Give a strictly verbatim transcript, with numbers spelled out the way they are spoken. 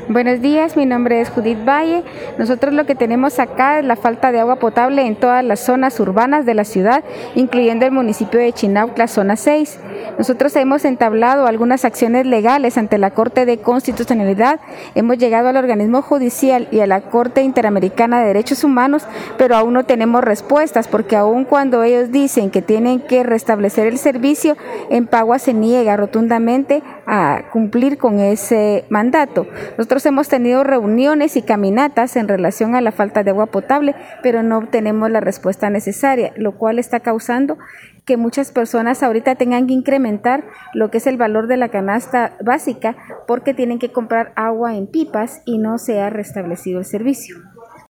Buenos días, mi nombre es Judith Valle. Nosotros lo que tenemos acá es la falta de agua potable en todas las zonas urbanas de la ciudad, incluyendo el municipio de Chinautla, zona seis. Nosotros hemos entablado algunas acciones legales ante la Corte de Constitucionalidad, hemos llegado al organismo judicial y a la Corte Interamericana de Derechos Humanos, pero aún no tenemos respuestas, porque aun cuando ellos dicen que tienen que restablecer el servicio, Empagua se niega rotundamente a cumplir con ese mandato. Nosotros hemos tenido reuniones y caminatas en relación a la falta de agua potable, pero no obtenemos la respuesta necesaria, lo cual está causando que muchas personas ahorita tengan que incrementar lo que es el valor de la canasta básica porque tienen que comprar agua en pipas y no se ha restablecido el servicio.